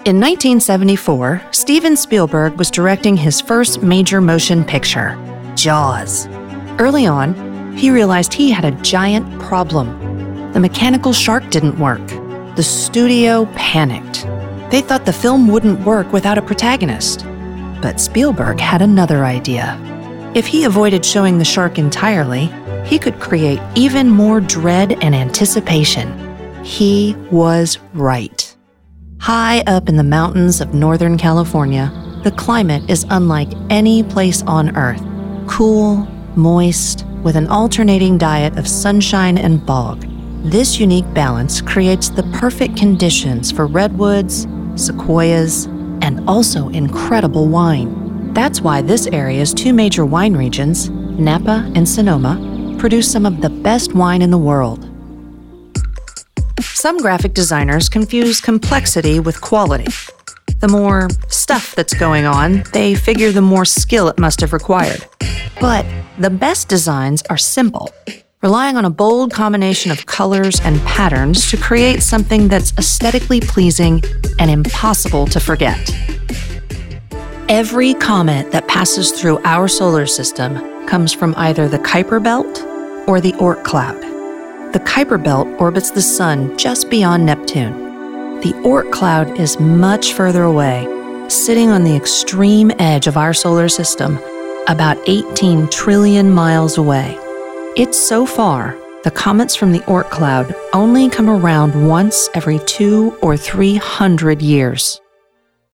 In 1974, Steven Spielberg was directing his first major motion picture, Jaws. Early on, he realized he had a giant problem. The mechanical shark didn't work. The studio panicked. They thought the film wouldn't work without a protagonist. But Spielberg had another idea. If he avoided showing the shark entirely, he could create even more dread and anticipation. He was right. High up in the mountains of Northern California, the climate is unlike any place on Earth. Cool, moist, with an alternating diet of sunshine and bog. This unique balance creates the perfect conditions for redwoods, sequoias, and also incredible wine. That's why this area's two major wine regions, Napa and Sonoma, produce some of the best wine in the world. Some graphic designers confuse complexity with quality. The more stuff that's going on, they figure the more skill it must have required. But the best designs are simple, relying on a bold combination of colors and patterns to create something that's aesthetically pleasing and impossible to forget. Every comet that passes through our solar system comes from either the Kuiper Belt or the Oort cloud. The Kuiper Belt orbits the Sun just beyond Neptune. The Oort cloud is much further away, sitting on the extreme edge of our solar system, about 18 trillion miles away. It's so far, the comets from the Oort cloud only come around once every 200 or 300 years.